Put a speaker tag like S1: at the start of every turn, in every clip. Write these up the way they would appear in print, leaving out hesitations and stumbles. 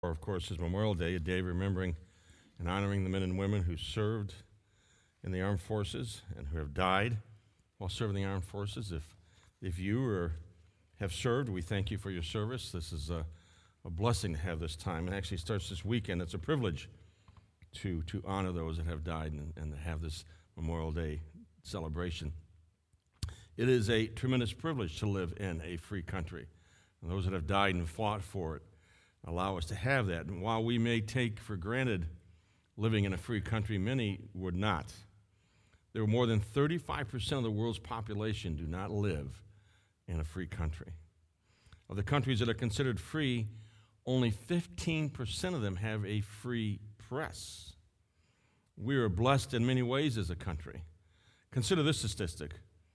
S1: tomorrow, of course, is Memorial Day, a day remembering and honoring the men and women who served in the armed forces and who have died while serving the armed forces. If you have served, we thank you for your service. This is a blessing to have this time. It actually starts this weekend. It's a privilege to honor those that have died and to have this Memorial Day celebration. It is a tremendous privilege to live in a free country. And those that have died and fought for it allow us to have that. And while we may take for granted living in a free country, many would not. There are more than 35% of the world's population do not live in a free country. Of the countries that are considered free, only 15% of them have a free press. We are blessed in many ways as a country. Consider this statistic.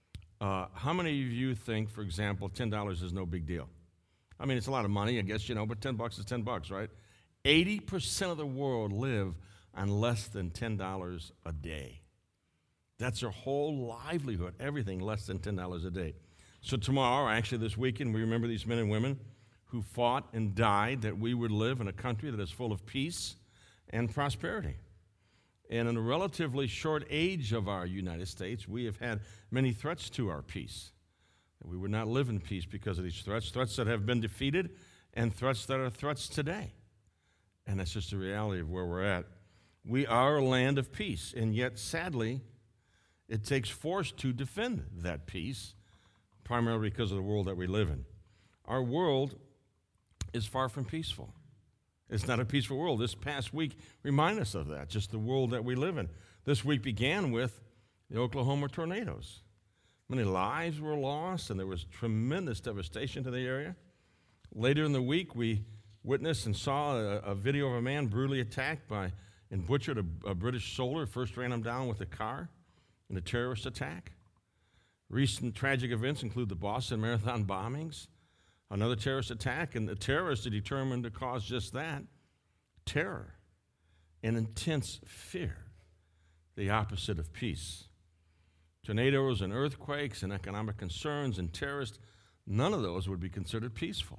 S1: How many of you think, for example, $10 is no big deal? I mean, it's a lot of money, I guess, but $10 is $10, right? 80% of the world live on less than $10 a day. That's their whole livelihood, everything less than $10 a day. So tomorrow, actually this weekend, we remember these men and women who fought and died that we would live in a country that is full of peace and prosperity. And in a relatively short age of our United States, we have had many threats to our peace. We would not live in peace because of these threats that have been defeated and threats that are threats today. And that's just the reality of where we're at. We are a land of peace, and yet, sadly, it takes force to defend that peace, primarily because of the world that we live in. Our world is far from peaceful. It's not a peaceful world. This past week reminded us of that, just the world that we live in. This week began with the Oklahoma tornadoes. Many lives were lost, and there was tremendous devastation to the area. Later in the week, we witnessed and saw a video of a man brutally attacked by and butchered a British soldier. First ran him down with a car in a terrorist attack. Recent tragic events include the Boston Marathon bombings, another terrorist attack, and the terrorists are determined to cause just that, terror and intense fear, the opposite of peace. Tornadoes and earthquakes and economic concerns and terrorists, none of those would be considered peaceful.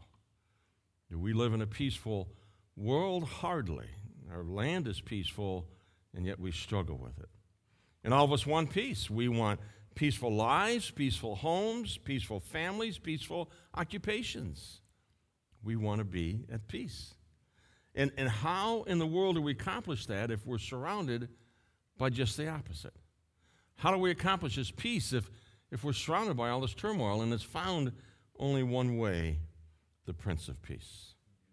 S1: Do we live in a peaceful world? Hardly. Our land is peaceful, and yet we struggle with it. And all of us want peace. We want peaceful lives, peaceful homes, peaceful families, peaceful occupations. We want to be at peace. And how in the world do we accomplish that if we're surrounded by just the opposite? How do we accomplish this peace if we're surrounded by all this turmoil? And it's found only one way, the Prince of Peace.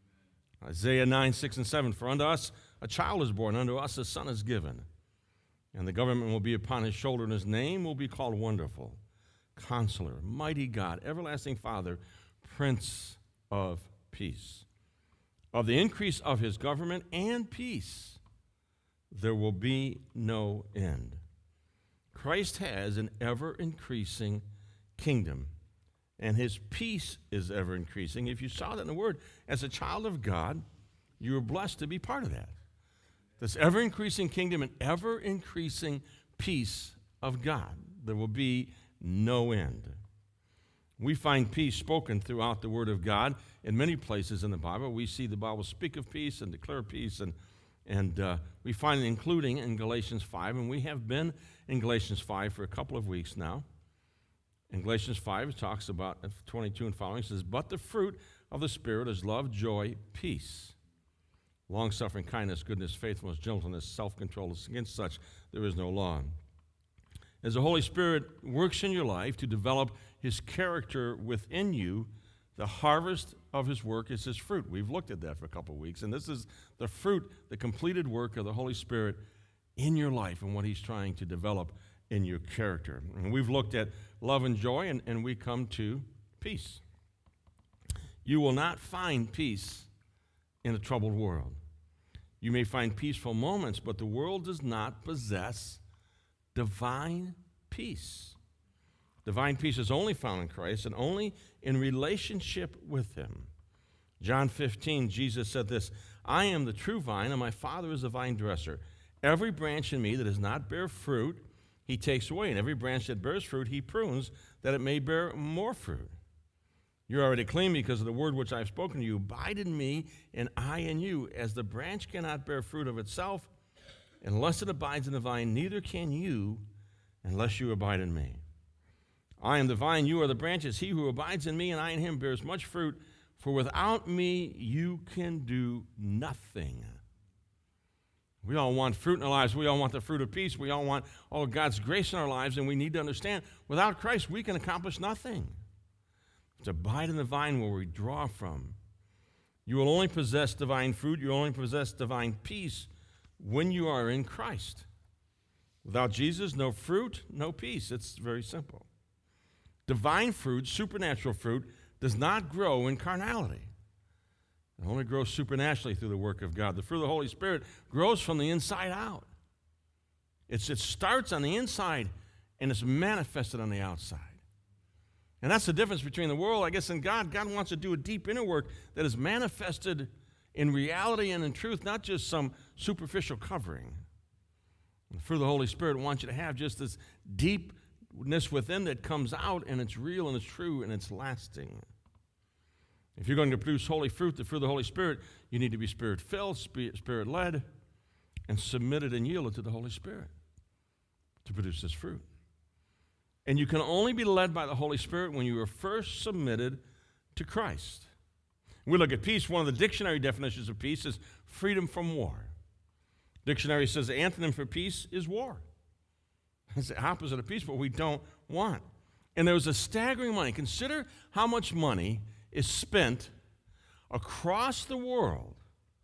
S1: Isaiah 9, 6, and 7, for unto us a child is born, unto us a son is given. And the government will be upon his shoulder, and his name will be called Wonderful, Counselor, Mighty God, Everlasting Father, Prince of Peace. Of the increase of his government and peace, there will be no end. Christ has an ever-increasing kingdom, and his peace is ever-increasing. If you saw that in the Word, as a child of God, you are blessed to be part of that. This ever-increasing kingdom and ever-increasing peace of God. There will be no end. We find peace spoken throughout the Word of God in many places in the Bible. We see the Bible speak of peace and declare peace, and we find it including in Galatians 5, and we have been in Galatians 5 for a couple of weeks now. In Galatians 5, it talks about 22 and following. It says, but the fruit of the Spirit is love, joy, peace, long-suffering, kindness, goodness, faithfulness, gentleness, self-control. Against such there is no law. As the Holy Spirit works in your life to develop his character within you, the harvest of his work is his fruit. We've looked at that for a couple of weeks, and this is the fruit, the completed work of the Holy Spirit in your life and what he's trying to develop in your character. And we've looked at love and joy, and we come to peace. You will not find peace in a troubled world. You may find peaceful moments, but the world does not possess divine peace. Divine peace is only found in Christ and only in relationship with him. John 15, Jesus said this, I am the true vine, and my Father is the vine dresser. Every branch in me that does not bear fruit, he takes away, and every branch that bears fruit, he prunes, that it may bear more fruit. You're already clean because of the word which I have spoken to you. Abide in me, and I in you. As the branch cannot bear fruit of itself unless it abides in the vine, neither can you unless you abide in me. I am the vine, you are the branches. He who abides in me and I in him bears much fruit, for without me you can do nothing. We all want fruit in our lives. We all want the fruit of peace. We all want all of God's grace in our lives, and we need to understand, without Christ, we can accomplish nothing. To abide in the vine where we draw from. You will only possess divine fruit, you will only possess divine peace when you are in Christ. Without Jesus, no fruit, no peace. It's very simple. Divine fruit, supernatural fruit, does not grow in carnality. It only grows supernaturally through the work of God. The fruit of the Holy Spirit grows from the inside out. It starts on the inside and it's manifested on the outside. And that's the difference between the world, I guess, and God. God wants to do a deep inner work that is manifested in reality and in truth, not just some superficial covering. And the fruit of the Holy Spirit wants you to have just this deepness within that comes out, and it's real and it's true and it's lasting. If you're going to produce holy fruit, the fruit of the Holy Spirit, you need to be Spirit-filled, Spirit-led, and submitted and yielded to the Holy Spirit to produce this fruit. And you can only be led by the Holy Spirit when you are first submitted to Christ. We look at peace. One of the dictionary definitions of peace is freedom from war. Dictionary says the antonym for peace is war. It's the opposite of peace, what we don't want. And there was a staggering money. Consider how much money is spent across the world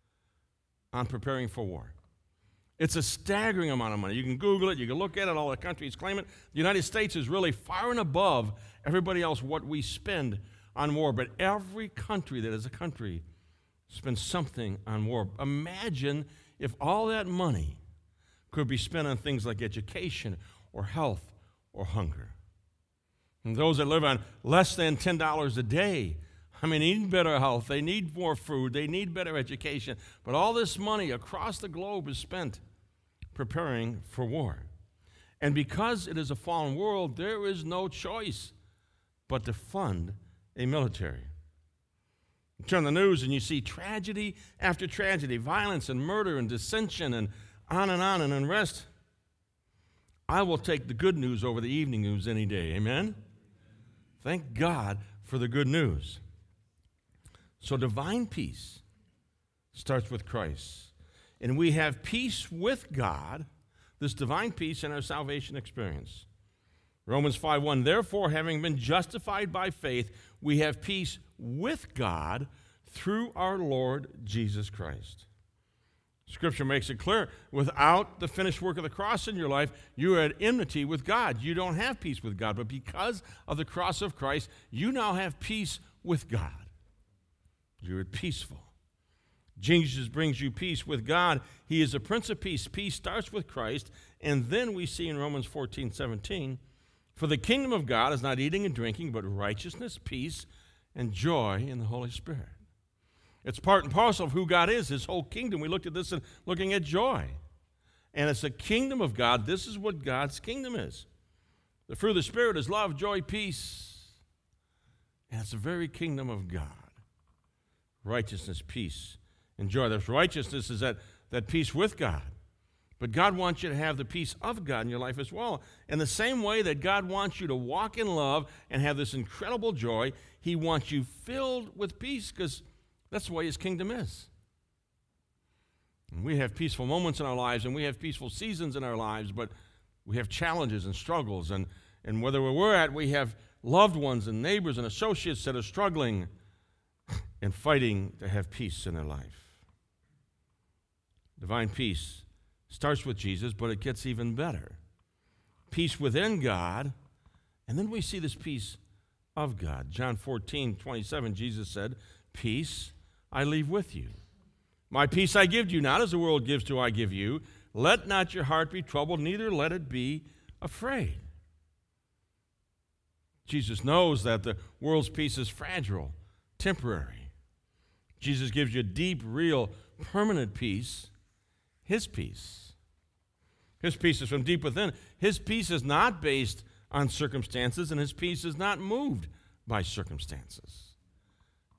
S1: on preparing for war. It's a staggering amount of money. You can Google it. You can look at it. All the countries claim it. The United States is really far and above everybody else what we spend on war. But every country that is a country spends something on war. Imagine if all that money could be spent on things like education or health or hunger. And those that live on less than $10 a day, they need better health. They need more food. They need better education. But all this money across the globe is spent preparing for war. And because it is a fallen world, there is no choice but to fund a military. You turn the news and you see tragedy after tragedy, violence and murder and dissension and on and unrest. I will take the good news over the evening news any day. Amen? Thank God for the good news. So divine peace starts with Christ. And we have peace with God, this divine peace in our salvation experience. Romans 5:1, therefore, having been justified by faith, we have peace with God through our Lord Jesus Christ. Scripture makes it clear, without the finished work of the cross in your life, you are at enmity with God. You don't have peace with God, but because of the cross of Christ, you now have peace with God. You're peaceful. Jesus brings you peace with God. He is the Prince of Peace. Peace starts with Christ, and then we see in Romans 14:17, for the kingdom of God is not eating and drinking, but righteousness, peace, and joy in the Holy Spirit. It's part and parcel of who God is, his whole kingdom. We looked at this in looking at joy. And it's the kingdom of God. This is what God's kingdom is. The fruit of the Spirit is love, joy, peace. And it's the very kingdom of God. Righteousness, peace, and joy. This righteousness is that peace with God. But God wants you to have the peace of God in your life as well. In the same way that God wants you to walk in love and have this incredible joy, he wants you filled with peace because that's the way his kingdom is. And we have peaceful moments in our lives and we have peaceful seasons in our lives, but we have challenges and struggles. And whether we're at, we have loved ones and neighbors and associates that are struggling and fighting to have peace in their life. Divine peace starts with Jesus, but it gets even better. Peace within God, and then we see this peace of God. John 14:27, Jesus said, peace I leave with you. My peace I give to you, not as the world gives do I give you. Let not your heart be troubled, neither let it be afraid. Jesus knows that the world's peace is fragile, temporary. Jesus gives you deep, real, permanent peace, his peace. His peace is from deep within. His peace is not based on circumstances, and his peace is not moved by circumstances.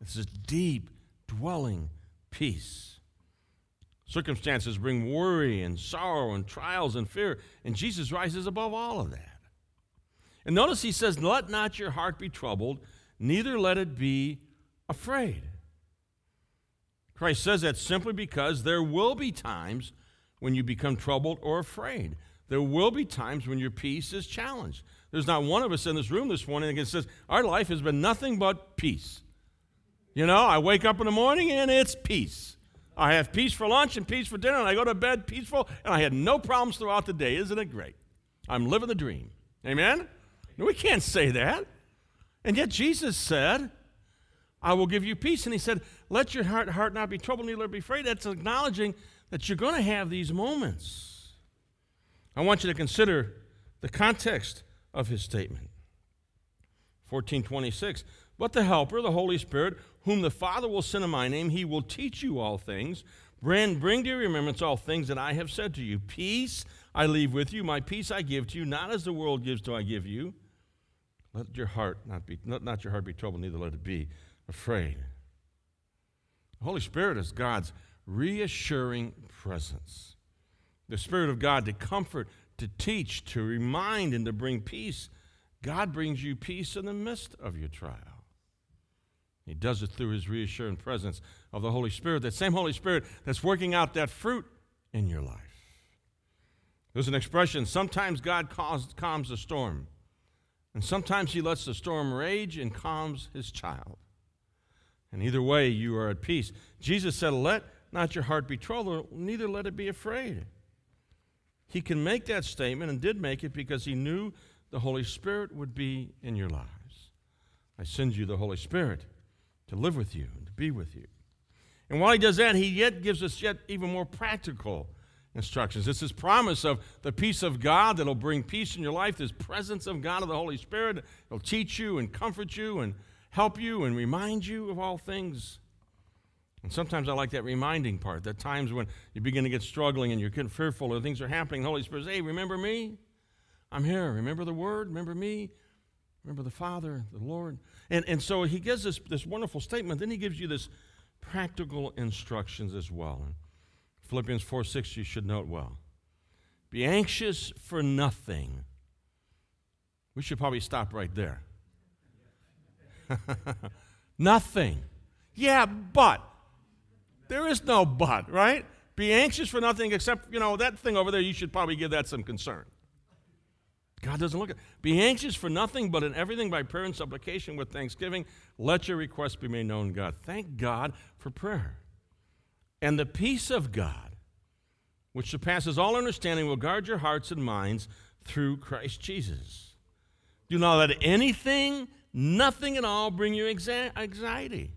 S1: It's this deep, dwelling peace. Circumstances bring worry and sorrow and trials and fear, and Jesus rises above all of that. And notice he says, let not your heart be troubled, neither let it be afraid. Christ says that simply because there will be times when you become troubled or afraid. There will be times when your peace is challenged. There's not one of us in this room this morning that says, our life has been nothing but peace. You know, I wake up in the morning and it's peace. I have peace for lunch and peace for dinner, and I go to bed peaceful, and I had no problems throughout the day. Isn't it great? I'm living the dream. Amen? No, we can't say that. And yet Jesus said, I will give you peace. And he said, let your heart not be troubled, neither be afraid. That's acknowledging that you're going to have these moments. I want you to consider the context of his statement. 14:26, but the Helper, the Holy Spirit, whom the Father will send in my name, he will teach you all things, bring to your remembrance all things that I have said to you. Peace I leave with you, my peace I give to you, not as the world gives do I give you. Let your heart not your heart be troubled, neither let it be afraid. The Holy Spirit is God's reassuring presence. The Spirit of God to comfort, to teach, to remind, and to bring peace. God brings you peace in the midst of your trial. He does it through his reassuring presence of the Holy Spirit, that same Holy Spirit that's working out that fruit in your life. There's an expression, sometimes God calms the storm, and sometimes he lets the storm rage and calms his child. And either way, you are at peace. Jesus said, let not your heart be troubled, neither let it be afraid. He can make that statement and did make it because he knew the Holy Spirit would be in your lives. I send you the Holy Spirit to live with you and to be with you. And while he does that, he yet gives us even more practical instructions. It's his promise of the peace of God that will bring peace in your life, this presence of God of the Holy Spirit. It'll teach you and comfort you and help you and remind you of all things. And sometimes I like that reminding part, that times when you begin to get struggling and you're getting fearful or things are happening, the Holy Spirit says, hey, remember me? I'm here. Remember the Word? Remember me? Remember the Father, the Lord? And so he gives this wonderful statement. Then he gives you this practical instructions as well. In Philippians 4:6, you should note well. Be anxious for nothing. We should probably stop right there. Nothing. Yeah, but. There is no but, right? Be anxious for nothing except, that thing over there, you should probably give that some concern. God doesn't look at it. Be anxious for nothing, but in everything by prayer and supplication with thanksgiving, let your requests be made known to God. Thank God for prayer. And the peace of God, which surpasses all understanding, will guard your hearts and minds through Christ Jesus. Do not let anything, nothing at all, bring you anxiety.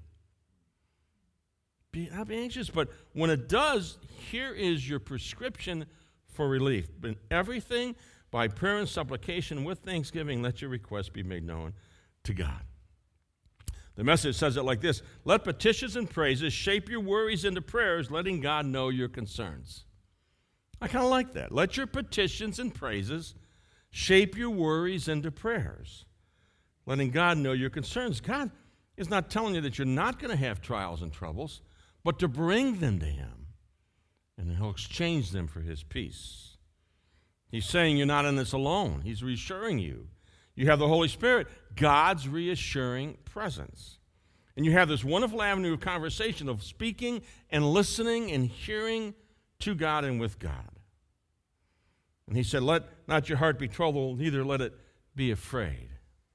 S1: Not be anxious, but when it does, here is your prescription for relief. In everything, by prayer and supplication with thanksgiving, let your requests be made known to God. The Message says it like this: let petitions and praises shape your worries into prayers, letting God know your concerns. I kind of like that. Let your petitions and praises shape your worries into prayers, letting God know your concerns. God is not telling you that you're not going to have trials and troubles, but to bring them to him, and he'll exchange them for his peace. He's saying you're not in this alone. He's reassuring you. You have the Holy Spirit, God's reassuring presence. And you have this wonderful avenue of conversation, of speaking and listening and hearing to God and with God. And he said, let not your heart be troubled, neither let it be afraid.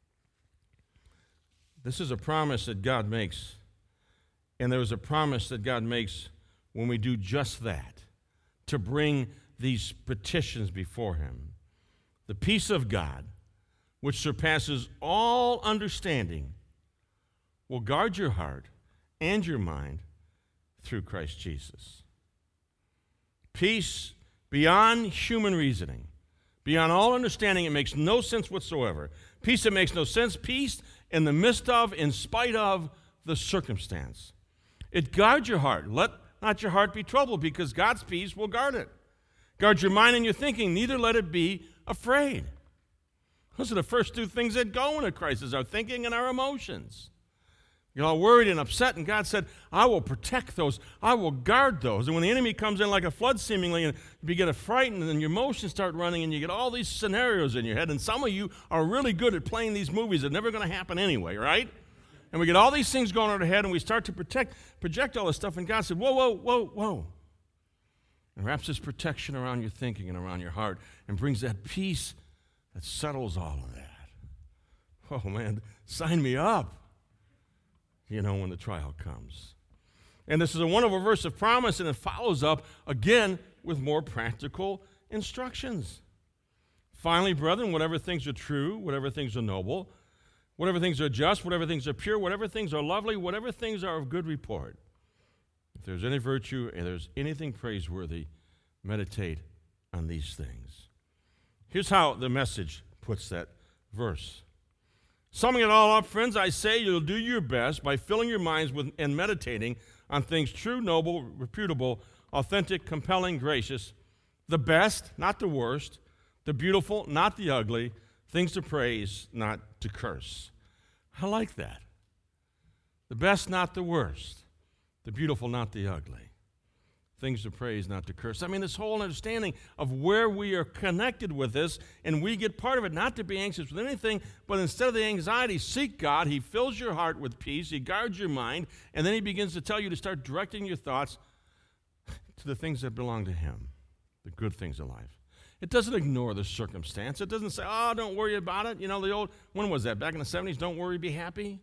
S1: This is a promise that God makes. And there is a promise that God makes when we do just that, to bring these petitions before him. The peace of God, which surpasses all understanding, will guard your heart and your mind through Christ Jesus. Peace beyond human reasoning, beyond all understanding. It makes no sense whatsoever. Peace that makes no sense. Peace in the midst of, in spite of the circumstance. It guards your heart. Let not your heart be troubled, because God's peace will guard it. Guard your mind and your thinking. Neither let it be afraid. Those are the first two things that go in a crisis, our thinking and our emotions. You're all worried and upset, and God said, I will protect those. I will guard those. And when the enemy comes in like a flood seemingly, and you get frightened, and your emotions start running, and you get all these scenarios in your head, and some of you are really good at playing these movies that are never going to happen anyway, right? And we get all these things going on our head, and we start to project all this stuff, and God said, whoa, whoa, whoa, whoa. And wraps His protection around your thinking and around your heart, and brings that peace that settles all of that. Oh, man, sign me up. When the trial comes. And this is a wonderful verse of promise, and it follows up again with more practical instructions. Finally, brethren, whatever things are true, whatever things are noble, whatever things are just, whatever things are pure, whatever things are lovely, whatever things are of good report, if there's any virtue and there's anything praiseworthy, meditate on these things. Here's how the Message puts that verse. Summing it all up, friends, I say you'll do your best by filling your minds with and meditating on things true, noble, reputable, authentic, compelling, gracious, the best, not the worst, the beautiful, not the ugly, things to praise, not to curse. I like that. The best, not the worst, the beautiful, not the ugly, things to praise, not to curse. I mean, this whole understanding of where we are connected with this, and we get part of it, not to be anxious with anything, but instead of the anxiety, seek God. He fills your heart with peace. He guards your mind, and then He begins to tell you to start directing your thoughts to the things that belong to Him, the good things of life. It doesn't ignore the circumstance. It doesn't say, oh, don't worry about it. The old, when was that? Back in the 70s, don't worry, be happy?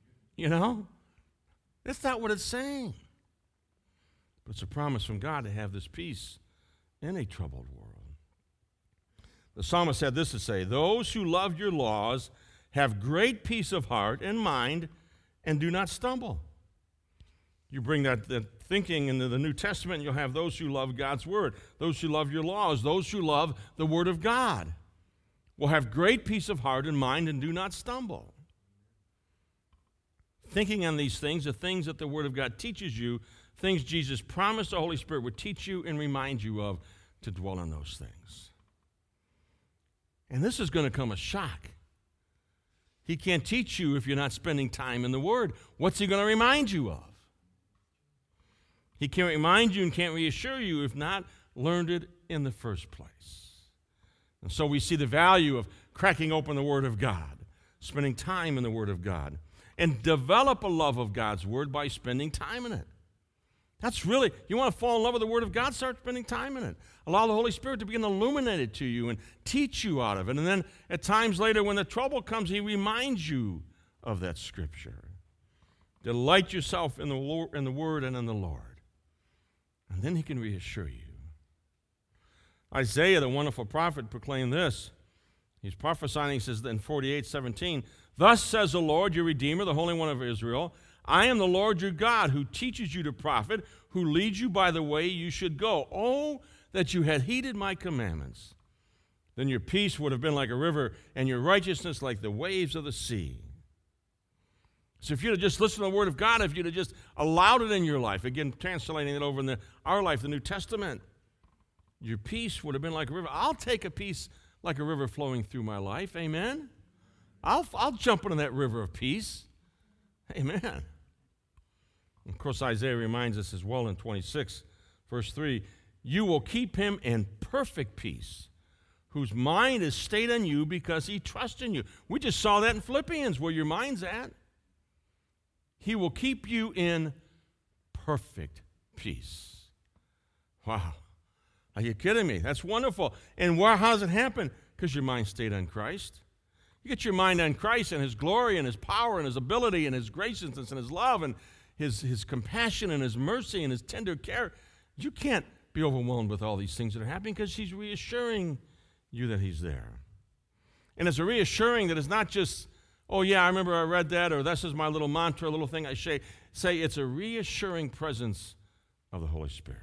S1: That's not what it's saying. But it's a promise from God to have this peace in a troubled world. The psalmist had this to say, those who love your laws have great peace of heart and mind and do not stumble. You bring that thinking into the New Testament, and you'll have those who love God's word, those who love your laws, those who love the word of God will have great peace of heart and mind and do not stumble. Thinking on these things, the things that the word of God teaches you, things Jesus promised the Holy Spirit would teach you and remind you of, to dwell on those things. And this is going to come a shock. He can't teach you if you're not spending time in the Word. What's He going to remind you of? He can't remind you and can't reassure you if not learned it in the first place. And so we see the value of cracking open the Word of God, spending time in the Word of God, and develop a love of God's Word by spending time in it. That's really, you want to fall in love with the Word of God, start spending time in it. Allow the Holy Spirit to begin to illuminate it to you and teach you out of it. And then at times later when the trouble comes, He reminds you of that Scripture. Delight yourself in the Word and in the Lord. And then He can reassure you. Isaiah, the wonderful prophet, proclaimed this. He's prophesying, he says in 48:17, thus says the Lord, your Redeemer, the Holy One of Israel, I am the Lord your God, who teaches you to profit, who leads you by the way you should go. Oh, that you had heeded my commandments. Then your peace would have been like a river, and your righteousness like the waves of the sea. So if you'd have just listened to the Word of God, if you'd have just allowed it in your life, again, translating it over in our life, the New Testament, your peace would have been like a river. I'll take a peace like a river flowing through my life. Amen? I'll jump into that river of peace. Amen. Of course, Isaiah reminds us as well in 26, verse 3, you will keep him in perfect peace, whose mind is stayed on you because he trusts in you. We just saw that in Philippians, where your mind's at. He will keep you in perfect peace. Wow. Are you kidding me? That's wonderful. And how does it happen? Because your mind stayed on Christ. You get your mind on Christ and His glory and His power and His ability and His graciousness and His love and His compassion and His mercy and His tender care. You can't be overwhelmed with all these things that are happening because He's reassuring you that He's there. And it's a reassuring that it's not just, oh yeah, I remember I read that, or this is my little mantra, little thing I say. It's a reassuring presence of the Holy Spirit.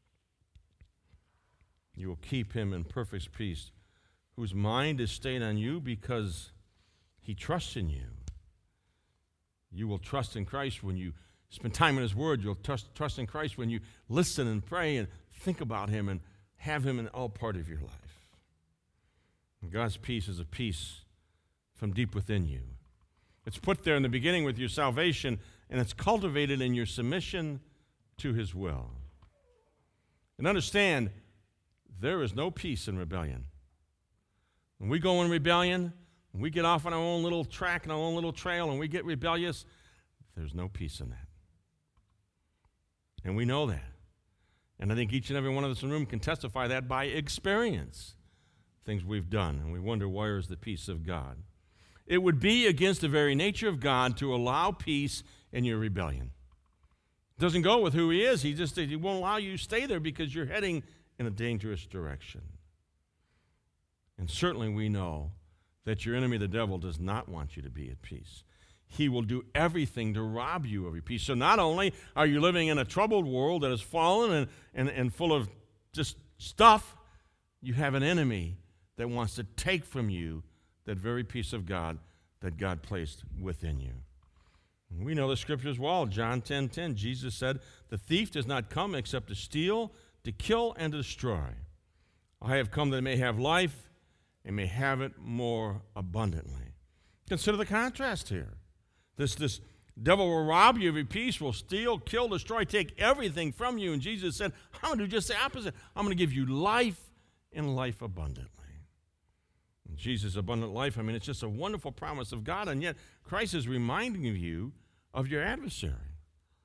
S1: You will keep him in perfect peace, whose mind is stayed on you because he trusts in you. You will trust in Christ when you spend time in His Word. You'll trust in Christ when you listen and pray and think about Him and have Him in all part of your life. And God's peace is a peace from deep within you. It's put there in the beginning with your salvation, and it's cultivated in your submission to his will. And understand, there is no peace in rebellion. When we go in rebellion, when we get off on our own little track and our own little trail and we get rebellious, there's no peace in that. And we know that. And I think each and every one of us in the room can testify that by experience, things we've done, and we wonder, where is the peace of God? It would be against the very nature of God to allow peace in your rebellion. It doesn't go with who he is. He won't allow you to stay there because you're heading in a dangerous direction. And certainly we know that your enemy, the devil, does not want you to be at peace. He will do everything to rob you of your peace. So not only are you living in a troubled world that is fallen and full of just stuff, you have an enemy that wants to take from you that very peace of God that God placed within you. And we know the scripture as well. John 10:10, Jesus said, "The thief does not come except to steal, to kill, and to destroy. I have come that they may have life and may have it more abundantly." Consider the contrast here. This devil will rob you of your peace, will steal, kill, destroy, take everything from you. And Jesus said, I'm going to do just the opposite. I'm going to give you life and life abundantly. And Jesus' abundant life, it's just a wonderful promise of God. And yet Christ is reminding you of your adversary.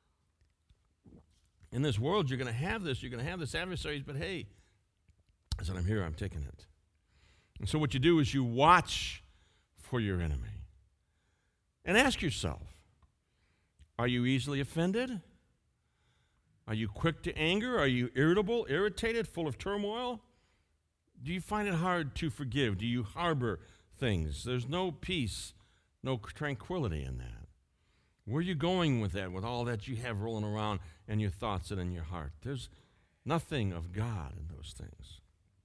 S1: In this world, you're going to have this. You're going to have this adversaries. But hey, I said, I'm here. I'm taking it. And so what you do is you watch for your enemy. And ask yourself, are you easily offended? Are you quick to anger? Are you irritable, irritated, full of turmoil? Do you find it hard to forgive? Do you harbor things? There's no peace, no tranquility in that. Where are you going with that, with all that you have rolling around in your thoughts and in your heart? There's nothing of God in those things.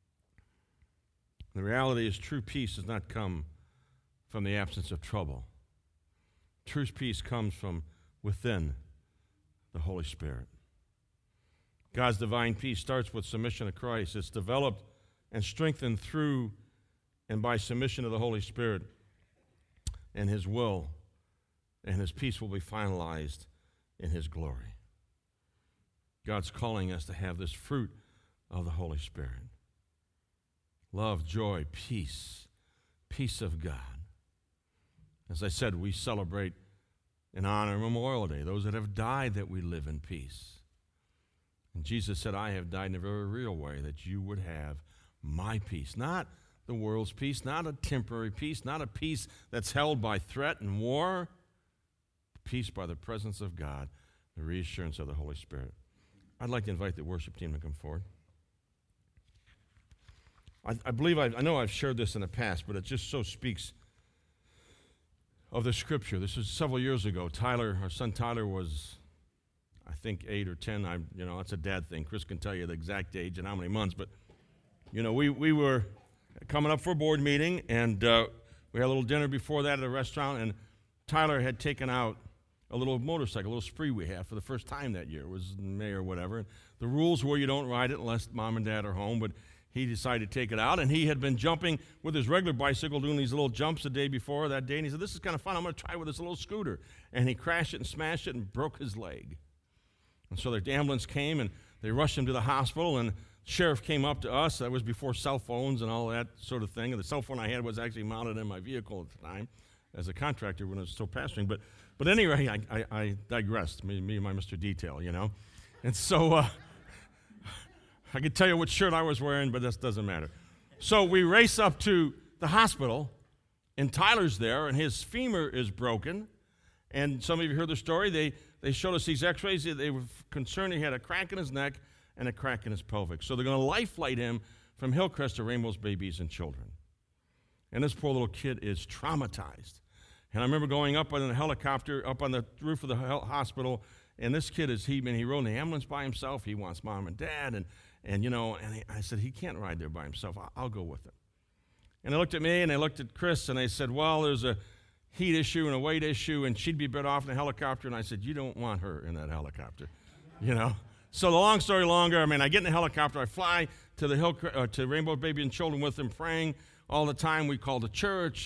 S1: The reality is true peace does not come from the absence of trouble. True peace comes from within the Holy Spirit. God's divine peace starts with submission to Christ. It's developed and strengthened through and by submission to the Holy Spirit and his will, and his peace will be finalized in his glory. God's calling us to have this fruit of the Holy Spirit. Love, joy, peace of God. As I said, we celebrate and honor Memorial Day, those that have died that we live in peace. And Jesus said, I have died in a very real way that you would have my peace. Not the world's peace, not a temporary peace, not a peace that's held by threat and war. Peace by the presence of God, the reassurance of the Holy Spirit. I'd like to invite the worship team to come forward. I know I've shared this in the past, but it just so speaks of the scripture. This was several years ago. Our son Tyler was, I think, 8 or 10. That's a dad thing. Chris can tell you the exact age and how many months. But, we were coming up for a board meeting, and we had a little dinner before that at a restaurant, and Tyler had taken out a little motorcycle, a little Spree we had for the first time that year. It was in May or whatever. And the rules were you don't ride it unless mom and dad are home, but he decided to take it out, and he had been jumping with his regular bicycle, doing these little jumps the day before that day, and he said, this is kind of fun. I'm going to try with this little scooter. And he crashed it and smashed it and broke his leg. And so the ambulance came, and they rushed him to the hospital, and the sheriff came up to us. That was before cell phones and all that sort of thing. And the cell phone I had was actually mounted in my vehicle at the time as a contractor when I was still pastoring. But anyway, I digressed, me and my Mr. Detail, And so I could tell you what shirt I was wearing, but that doesn't matter. So we race up to the hospital, and Tyler's there, and his femur is broken. And some of you heard the story. They showed us these x-rays. They were concerned he had a crack in his neck and a crack in his pelvic. So they're going to life flight him from Hillcrest to Rainbow's Babies and Children. And this poor little kid is traumatized. And I remember going up on a helicopter, up on the roof of the hospital, and this kid he rode in the ambulance by himself. He wants mom and dad, and I said, he can't ride there by himself. I'll go with him. And they looked at me, and they looked at Chris, and they said, well, there's a heat issue and a weight issue, and she'd be better off in a helicopter. And I said, you don't want her in that helicopter, So the long story longer, I get in the helicopter. I fly to the to Rainbow Baby and Children with them, praying all the time. We call the church.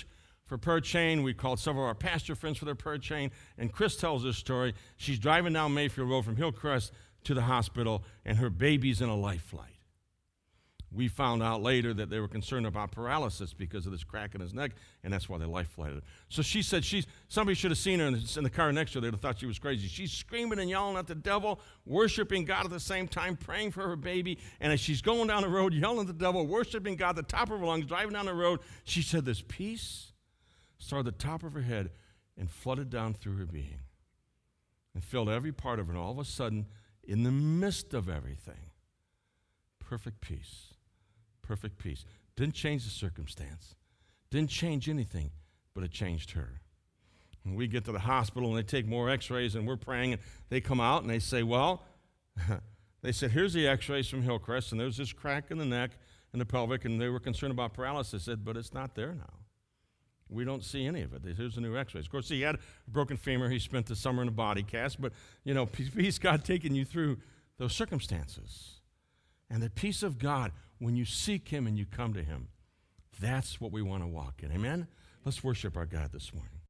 S1: for prayer chain. We called several of our pastor friends for their prayer chain. And Chris tells this story. She's driving down Mayfield Road from Hillcrest to the hospital, and her baby's in a life flight. We found out later that they were concerned about paralysis because of this crack in his neck, and that's why they life flighted her. So she said somebody should have seen her in the car next to her. They'd have thought she was crazy. She's screaming and yelling at the devil, worshiping God at the same time, praying for her baby. And as she's going down the road, yelling at the devil, worshiping God at the top of her lungs, driving down the road, she said this peace started at the top of her head and flooded down through her being and filled every part of her. And all of a sudden, in the midst of everything, perfect peace. Perfect peace. Didn't change the circumstance. Didn't change anything, but it changed her. And we get to the hospital, and they take more x-rays, and we're praying, and they come out, and they say, well, they said, here's the x-rays from Hillcrest, and there's this crack in the neck and the pelvic, and they were concerned about paralysis. I said, but it's not there now. We don't see any of it. Here's the new x-rays. Of course, he had a broken femur. He spent the summer in a body cast, but, peace God taking you through those circumstances. And the peace of God, when you seek him and you come to him, that's what we want to walk in. Amen? Let's worship our God this morning.